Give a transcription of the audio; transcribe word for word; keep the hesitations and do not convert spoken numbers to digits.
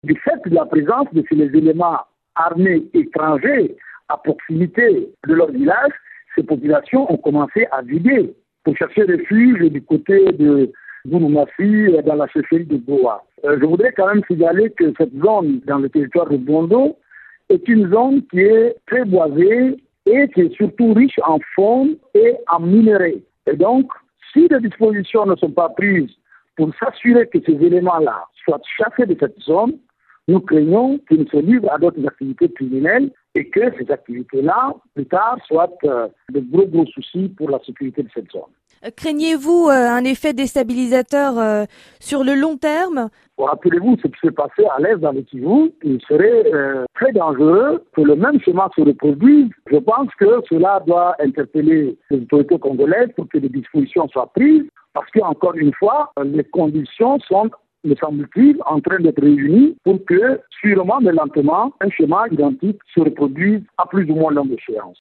Du fait de la présence de ces éléments armés étrangers à proximité de leur village, ces populations ont commencé à vider pour chercher refuge du côté de Gouroumassi, dans la chefferie de Goa. Euh, je voudrais quand même signaler que cette zone dans le territoire de Bondo est une zone qui est très boisée et qui est surtout riche en faune et en minerais. Et donc, si des dispositions ne sont pas prises pour s'assurer que ces éléments-là soient chassés de cette zone, nous craignons qu'ils se livrent à d'autres activités criminelles et que ces activités-là, plus tard, soient euh, de gros, gros soucis pour la sécurité de cette zone. Craignez-vous euh, un effet déstabilisateur euh, sur le long terme? Rappelez-vous ce qui s'est passé à l'est dans le Kivu. Il serait euh, très dangereux que le même schéma se reproduise. Je pense que cela doit interpeller les autorités congolaises pour que des dispositions soient prises parce qu'encore une fois, les conditions sont, me semble-t-il, en train d'être réunies pour que, sûrement mais lentement, un schéma identique se reproduise à plus ou moins longue échéance.